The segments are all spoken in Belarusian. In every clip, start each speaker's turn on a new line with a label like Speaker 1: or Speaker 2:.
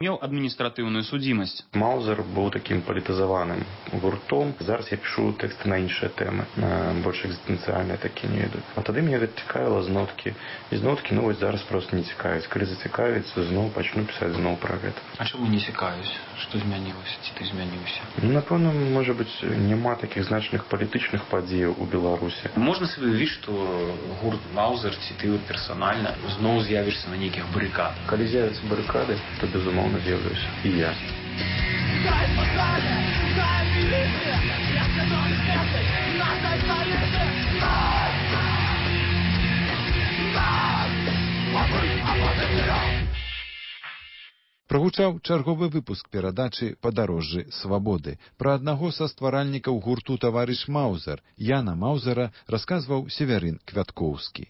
Speaker 1: меў адміністратыўную судзімасць.
Speaker 2: Маузер быў такім палітызаваным гуртом. Зараз я пішу тэксты на іншыя тэмы, больш экзістэнцыяльныя такі не ідуць. А тады мне гэта цікавіла з ноткі. І з ноткі, вось зараз проста не цікавіць. Калі зацікавіцца, зноў пачну пісаць зноў пра гэта.
Speaker 1: А чаму не цікавіць? Што змянілася? Ці ты змяніўся?
Speaker 2: Напэўна, можа быць, няма такіх значных палітычных падзеяў у Беларусі.
Speaker 1: Можна сабе ўявіць, што гурт Маузер, ці ты персанальна зноў з'явішся на нейкіх барыкадах?
Speaker 2: Калі з'явяцца барыкады, то, безумоўна, з'яўлюся. І я.
Speaker 3: Прагучаў чарговы выпуск перадачы «Падарожжы свабоды». Пра аднаго са стваральнікаў гурту «Таварыш Маузер» Яна Маузера расказваў Северын Квяткоўскі.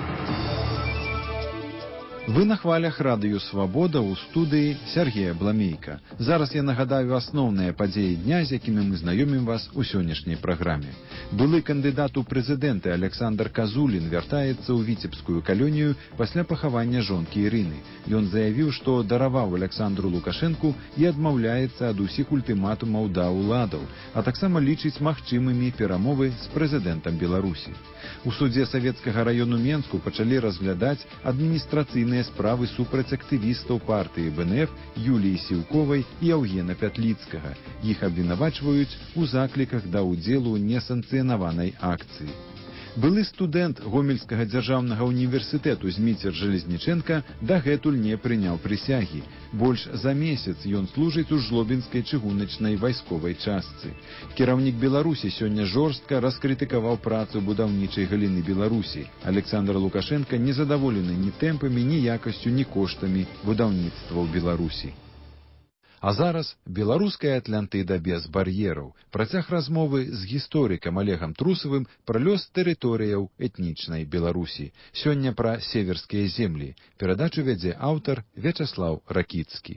Speaker 3: Вы на хвалях радыё «Свабода» ў студыі Сергея Бламейка. Зараз я нагадаю асноўныя падзеі дня, з якімі мы знаёмім вас у сённяшняй праграме. Былы кандыдат у прэзідэнты Александр Казулін вяртаецца ў віцебскую калонію пасля пахавання жонкі Ірыны. Ён заявіў, што дараваў Александру Лукашэнку і адмаўляецца ад усіх ультыматумаў да ўладаў, а таксама лічыць магчымымі перамовы з прэзідэнтам Беларусі. У судзе Савецкага раёну Менску пачалі разглядаць адміністрацыйныя справы супраць актывістаў партыі БНФ Юліі Сіўковай і Яўгена Пятліцкага. Іх абвінавачваюць у закліках да ўдзелу ў несанкцыянаванай акцыі. Былы студэнт Гомельскага дзяржаўнага універсітэту Зміцер Жалезніченка дагэтуль не прыняў прысягі. Больш за месяц ён служыць у жлобінскай чыгуначнай вайсковай частцы. Кіраўнік Беларусі сёння жорстка раскрытыкаваў працу будаўнічай галіны Беларусі. Александр Лукашенка незадаволены ні тэмпамі, ні якасцю, ні коштамі будаўніцтва ў Беларусі. А зараз беларуская Атлантыда без бар'ераў. Працяг размовы з гісторыкам Олегам Трусавым пра лёс тэрыторыяў этнічнай Беларусі. Сёння пра северскія землі. Перадачу вядзе аўтар Вячаслаў Ракіцкі.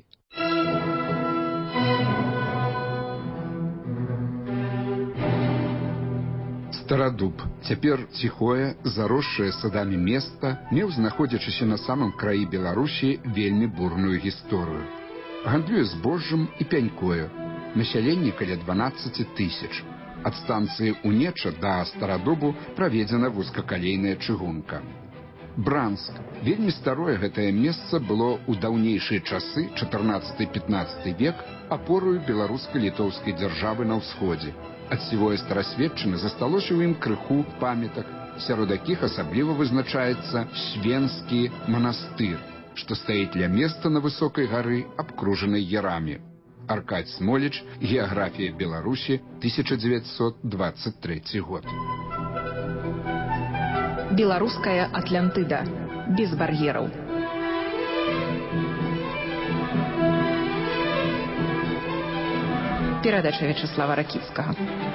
Speaker 4: Старадуб, цяпер ціхое, заросшае садамі места, меў, знаходзячыся на самым краі Беларусі, вельмі бурную гісторыю. Гандлюе збожжам і пянькою. Насяленне каля 12 тысяч. Ад станцыі Унеча да Старадубу праведзена вузкакалейная чыгунка. Бранск. Вельмі старое гэтае месца было ў даўнейшыя часы, 14-15 век, апорою беларуска-літоўскай дзяржавы на ўсходзе. Ад сівое старасветчыны засталося ў ім крыху памятак, сярод якіх асабліва вызначаецца Свенскі манастыр, што стаіць ля места на высокай гары, абкружанай ярамі. Аркадь Смоліч, геаграфія Беларусі, 1923 год.
Speaker 5: Беларуская Атлантыда. Без бар'ераў. Перадача Вячаслава Ракіцкага.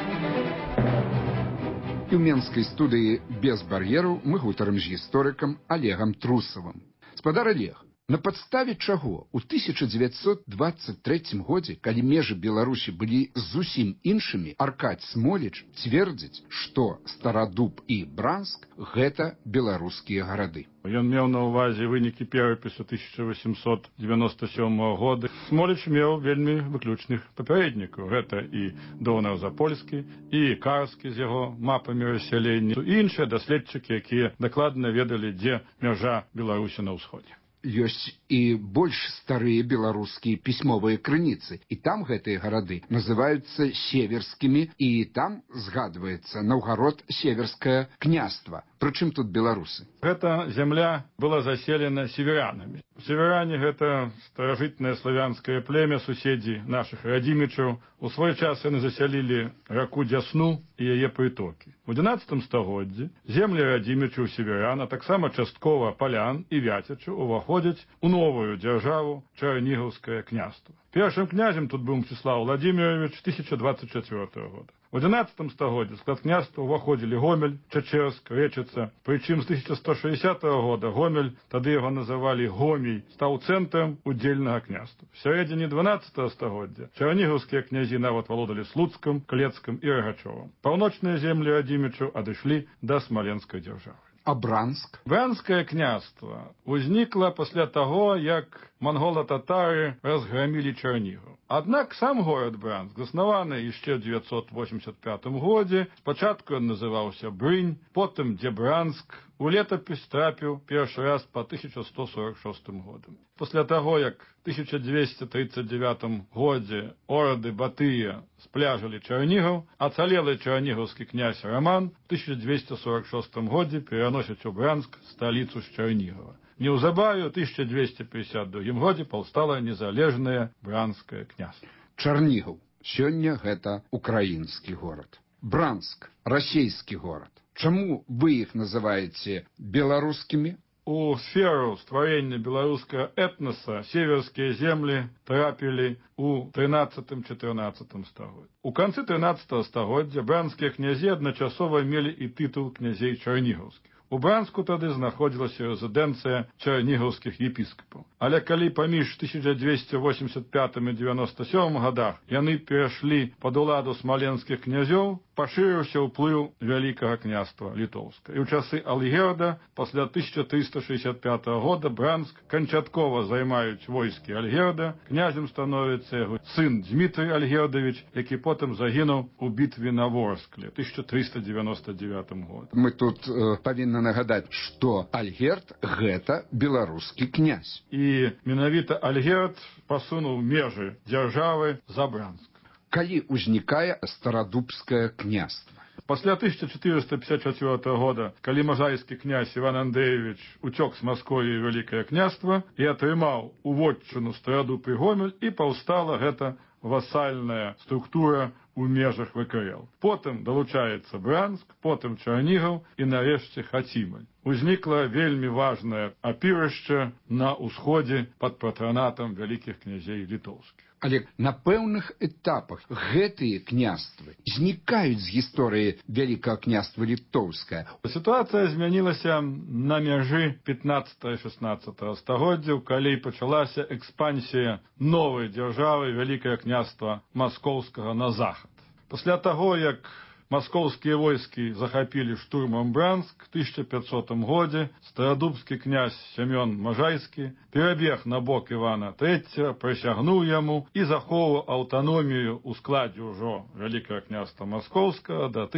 Speaker 4: І ў менскай студыі «Без бар'ераў» мы гутарым з гісторыкам Олегам Трусавым. Спадар Олег, на падставе чаго ў 1923 годзе, калі межы Беларусі былі зусім іншымі, Аркадь Смоліч цвердзіць, што Старадуб і Бранск – гэта беларускія гарады.
Speaker 6: Ён меў на ўвазе вынікі перапісу 1897 года. Смоліч меў вельмі выключных папярэднікаў. Гэта і Донаў Запольскі, і Карскі з яго мапамі рассялення, і іншыя даследчыкі, якія дакладна ведалі, дзе мяжа Беларусі на ўсходзе.
Speaker 4: Ёсць і больш старыя беларускія пісьмовыя крыніцы, і там гэтыя гарады называюцца северскімі, і там згадваецца Наўгарод северскае княства. Прычым тут беларусы?
Speaker 6: Гэта зямля была заселена северянамі. Северяне – гэта старажытнае славянскае племя, суседзі нашых радзімічаў. У свой час яны засялілі раку Дзясну і яе прытокі. У 11 стагоддзі землі радзімічаў северян, а таксама часткова палян і вяцячаў уваходзяць у новую дзяржаву Чарнігаўскае княства. Першым князем тут быў Мсціслаў Владимирович 1024 года. У 11 стагоддзі склад княства ўваходзілі Гомель, Чачэрск, Рэчыца. Прычым з 1160 года Гомель, тады яго называлі Гомій, стаў цэнтрам удзельнага княства. В сярэдзіне 12 стагоддзя чарнігаўскія князі нават валодалі Слуцкам, Клецкам і Рагачовым. Паўночныя землі радзімічаў адышлі да Смаленскай дзяржавы.
Speaker 4: А Бранск?
Speaker 6: Бранскае княства ўзнікла пасля таго, як монголо-татары разгромілі Чарнігаў. Аднак сам горад Бранск заснаваны яшчэ ў 985 годзе. Спачатку ён называўся Брынь, потым Дзебранск. У летапіс трапіў першы раз па 1146 годам. Пасля таго, як у 1239 годзе орды Батыя спляжылі Чарнігаў, ацалелы чарнігаўскі князь Раман у 1246 годзе пераносіць у Бранск сталіцу з Чарнігава. Неўзабаве ў 1252 годзе паўстала незалежнае Бранскае княства.
Speaker 4: Чарнігаў сёння гэта украінскі горад. Бранск расійскі горад. Чаму вы іх называеце беларускімі?
Speaker 6: У сферу стварэння беларускага этноса северскія землі трапілі ў 13-14 стагоддзі. У канцы 13 стагоддзя бранскія князі адначасова мелі і тытул князей чарнігаўскіх. У Бранску тады знаходзілася рэзідэнцыя чарнігаўскіх епіскапаў. Але калі паміж 1285 і 97 годах яны перайшлі пад уладу смаленскіх князёў, пашырыўся ўплыў Вялікага княства Літоўска. І ў часы Альгерда, пасля 1365 года, Бранск канчаткова займаюць войскі Альгерда, князем становіцца яго сын Дзмітрый Альгердавіч, які потым загінуў у бітве на Ворскле 1399 году.
Speaker 4: Мы тут павінны нагадаць, што Альгерд гэта беларускі князь.
Speaker 6: І менавіта Альгерд пасунуў межы дзяржавы за Бранск.
Speaker 4: Калі ўзнікае старадубскае княства?
Speaker 6: Пасля 1454 года, калі мажайскі князь Іван Андреевич уцёк з Масковіі Вялікае княства і атрымаў у вотчыну Старадуб і Гомель, і паўстала гэта васальная структура у межах ВКЛ. Потым далучаецца Бранск, потым Чарнігаў і нарэшце Хацімаль. Узнікла вельмі важнае апірышча на ўсходзе пад патранатам вялікіх князей літоўскіх.
Speaker 4: Але на пэўных этапах гэтыя княствы знікаюць з гісторыі Вялікага княства Літоўскае.
Speaker 6: Сітуацыя змянілася на мяжы 15-16 стагоддзяў, калі пачалася экспансія новай дзяржавы Вялікае княства Маскоўскага на захад. Пасля таго, як маскоўскія войскі захапілі штурмам Бранск в 1500 годзе, старадубскі князь Сямён Мажайскі перабег на бок Івана III, прысягнуў яму і захоўваў аўтаномію ў складзе ўжо Вялікага княства Маскоўскага да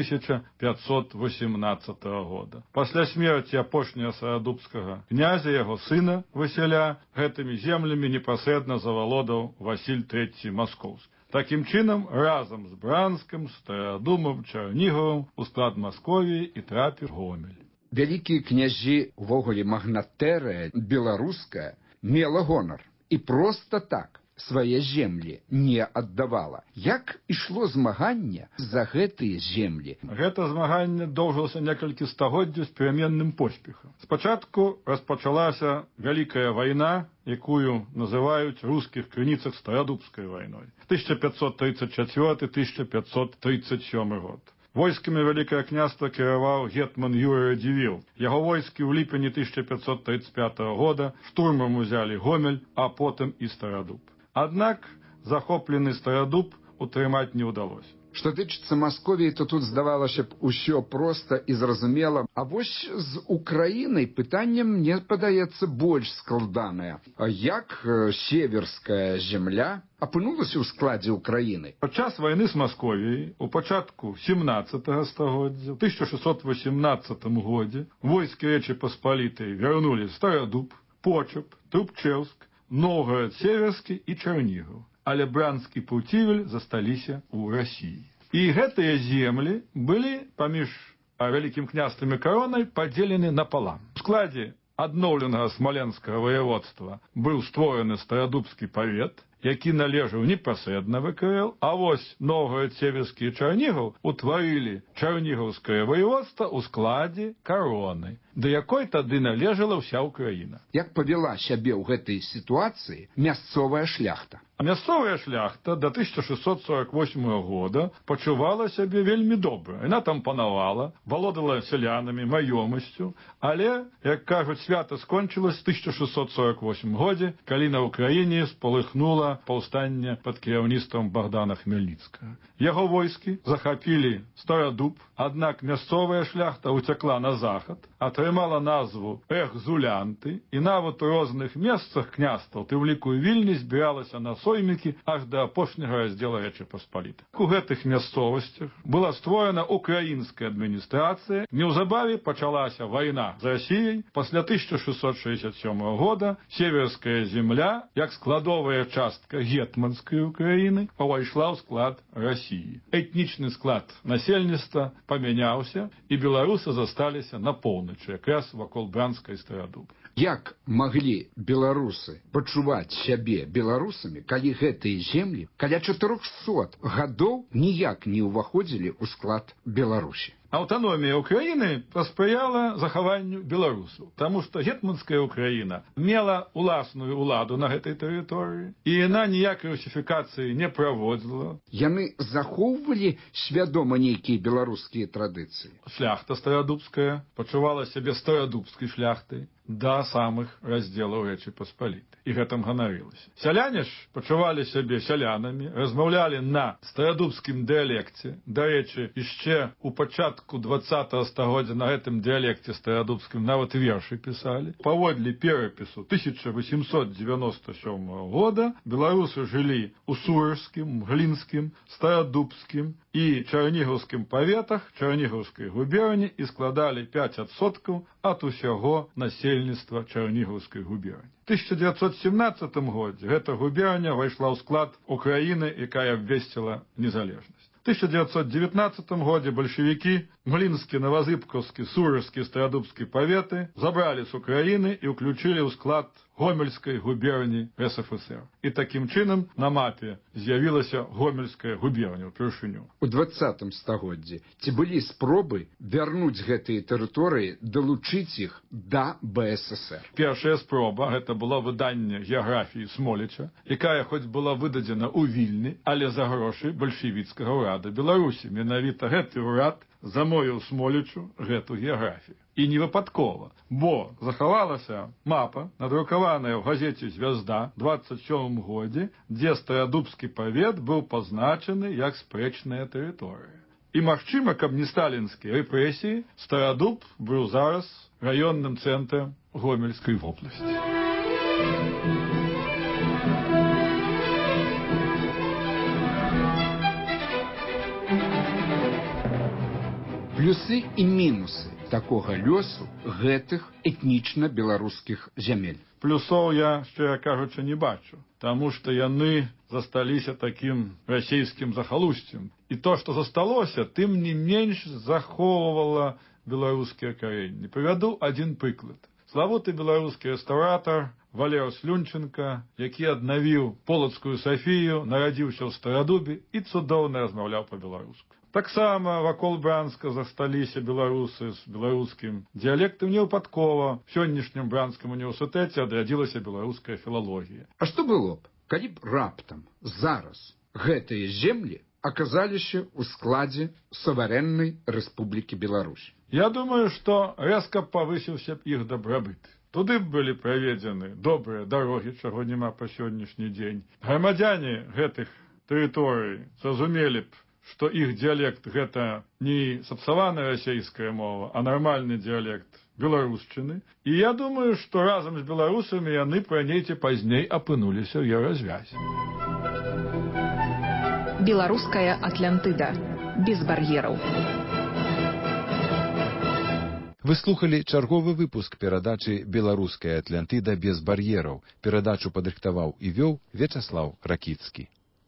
Speaker 6: 1518 года. Пасля смерці апошняга старадубскага князя, яго сына Васіля, гэтымі землямі непасрэдна завалодаў Васіль III Маскоўскі. Такім чынам, разам з Бранскам, Старадубам, Чарнігавам у склад Масковіі і трапіў Гомель.
Speaker 4: Вялікія княжі, увогуле магнатэрыя беларуская, мела гонар. І проста так свае землі не аддавала. Як ішло змаганне за гэтыя землі?
Speaker 6: Гэта змаганне доўжылася некалькі стагоддзяў з пераменным поспехам. Спачатку распачалася вялікая вайна, якую называюць у рускіх крыніцах Старадубскай вайной. 1534-1537 год. Войскамі Вялікае княства кіраваў гетман Юрый Радзівіл. Яго войскі ў ліпені 1535 года штурмам узялі Гомель, а потым і Старадуб. Аднак захоплены Старадуб утрымаць не ўдалося.
Speaker 4: Што тычыцца Масковіі, то тут здавалася б усё проста і зразумела. А вось з Украінай пытанне, мне падаецца, больш складанае. А як северская земля апынулася ў складзе Украіны?
Speaker 6: Падчас вайны з Масковіяй у пачатку 17 стагоддзя, у 1618 годзе, войскі Рэчы Паспалітай вярнулі Старадуб, Почап, Трубчэўск, Новгород Северскі і Чарнігаў. Але Бранск і Пуцівель засталіся ў Расіі. І гэтыя землі былі паміж Вялікім княствам і каронай падзелены напалам. У складзе адноўленага смаленскага ваяводства быў створаны Старадубскі павет, які належаў непасрэдна ВКЛ, а вось Новгород Северскі і Чарнігаў утварылі Чарнігаўскае ваяводства ў складзе кароны, да якой тады належала ўся Ўкраіна.
Speaker 4: Як павяла сябе ў гэтай сітуацыі мясцовая шляхта?
Speaker 6: А мясцовая шляхта до 1648 года пачувала сябе вельмі добра. Яна там панавала, валодала сялянамі, маёмасцю, але, як кажуць, свята скончылось в 1648 годзе, калі на Украіне спалыхнула паўстанне пад кіраўніцтвам Богдана Хмельніцкага. Яго войскі захапілі Старадуб, аднак мясцовая шляхта уцякла на захад, атрымала назву Экзулянты, і нават у розных месцах княстваў, ты ў ліку Вільні, збіралася на соймікі аж да апошняга раздзела Рэчы Паспалітай. У гэтых мясцовасцях была створана украінская адміністрацыя. Неўзабаве пачалася вайна з Расіяй. Пасля 1667 года Северская земля, як складовая частка гетманскай Украіны, павайшла ў склад Расіі. Этнічны склад насельніцтва памяняўся, і беларусы засталіся на поўначы, якраз вакол Бранска і Старадуба.
Speaker 4: Як маглі беларусы пачуваць сябе беларусамі, калі гэтыя землі каля 400 гадоў ніяк не ўваходзілі ў склад Беларусі?
Speaker 6: Аўтаномія Украіны паспрыяла захаванню беларусаў, таму што гетманская Украіна мела уласную ўладу на гэтай тэрыторыі, і яна ніякай русіфікацыі не праводзіла.
Speaker 4: Яны захоўвалі свядома нейкія беларускія традыцыі.
Speaker 6: Шляхта старадубская пачувала сябе старадубскай шляхтай да самых раздзелаў Рэчы Паспалітай, і гэтым ганарылася. Сяляне ж пачувалі сябе сялянамі, размаўлялі на старадубскім дыялекце. Дарэчы, яшчэ у пачатку 20-го стагоддзя на гэтым дыялекце старадубскім нават вершы пісалі. Паводле перапісу 1897 года беларусы жылі у Сурожскім, Глінскім, Старадубскім і Чарнігаўскім паветах Чарнігаўскай губерні і складалі 5% ад усяго насельніцтва Чарнігаўскай губерні. У 1917 годзе гэта губерня вайшла ў склад Украіны, якая абвесціла незалежнасць. В 1919 годзе бальшавікі Глінскі, Новазыбкаўскі, Сурожскі, Старадубскі паветы забралі з Украіны і ўключылі ў склад Гомельскай губерні РСФСР. І такім чынам на мапе з'явілася Гомельская губерня ўпершыню.
Speaker 4: У 20 стагоддзі ці былі спробы вярнуць гэтыя тэрыторыі, далучыць іх да БССР?
Speaker 6: Першая спроба гэта было выданне геаграфіі Смоліча, якая хоць была выдадзена ў Вільні, але за грошы бальшавіцкага ўрада Беларусі. Менавіта гэты ўрад замовіў Смолічу гэту геаграфію. І не выпадкова, бо захавалася мапа, надрукаваная ў газеце «Звязда» ў 27 годзе, дзе Старадубскі павет быў пазначаны як спрэчная тэрыторыя. І магчыма, каб не сталінскія рэпрэсіі, Старадуб быў зараз раённым цэнтрам Гомельскай вобласці.
Speaker 4: Плюсы і мінусы такога лёсу гэтых этнічна-беларускіх зямель.
Speaker 6: Плюсоў я, шчыра кажучы, не бачу, таму што яны засталіся такім расійскім захалусцем. І то, што засталося, тым не менш захоўвала беларускія карэнні. Прывяду адзін прыклад. Славуты беларускі рэстаўратар Валер Слюнченка, які аднавіў Полацкую Сафію, нарадзіўся ў Старадубе і цудоўна размаўляў па-беларуску. Таксама вакол Бранска засталіся беларусы з беларускім дыялектам. Невыпадкова в сённяшнім Бранскім універсітэце адрадзілася беларуская філалогія.
Speaker 4: А што было б, калі б раптам зараз гэтыя землі аказаліся ў складзе суверэннай Рэспублікі Беларусь?
Speaker 6: Я думаю, што рэзка павысіўся б іх дабрабыт. Туды б былі праведзены добрыя дарогі, чаго няма па сённяшні дзень. Грамадзяне гэтых тэрыторый зразумелі б, што іх дыялект гэта не сапсаваная расейская мова, а нармальны дыялект беларушчыны. І я думаю, што разам з беларусамі яны раней ці пазней апынуліся ў еўразвязі.
Speaker 5: Беларуская Атлантыда. Без бар'ераў.
Speaker 3: Вы слухали чарговы выпуск перадачы «Беларуская Атлантыда без бар'ераў». Перадачу падрыхтаваў і вёў Вячаслаў Ракіцкі.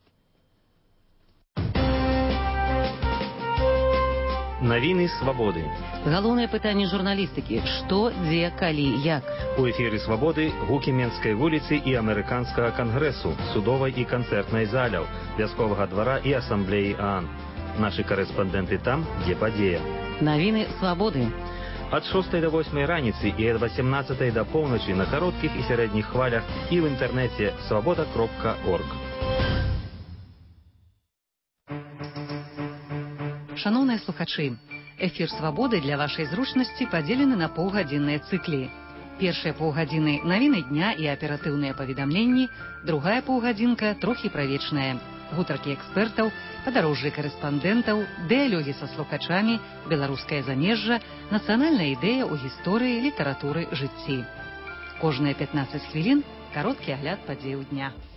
Speaker 7: Навіны свабоды.
Speaker 8: Галоўнае пытанне журналістыкі: што, дзе, калі, як.
Speaker 7: У эфіры свабоды гукі Менскай вуліцы і амерыканскага кангрэсу, судовай і канцэртнай заляў, вясковага двара і асамблеі ААН. Нашы карэспандэнты там, дзе падзея.
Speaker 8: Навіны свабоды.
Speaker 7: Ад 6 до 8 раніцы і ад 18 до поўначы на кароткіх і сярэдніх хвалях і ў інтэрнэце свабода.орг.
Speaker 8: Шаноўныя слухачы, эфір «Свабоды» для вашай зручнасці падзелены на паўгадзінныя цыклі. Першыя паўгадзіны навіны дня і аператыўныя паведамленні, другая паўгадзінка трохі правечная. Гутаркі экспертаў, падарожжы карэспандэнтаў, дыялогі са слухачамі, беларускае замежжа, нацыянальная ідэя ў гісторыі, літаратуры, жыцці. Кожныя 15 хвілін кароткі агляд падзеяў дня.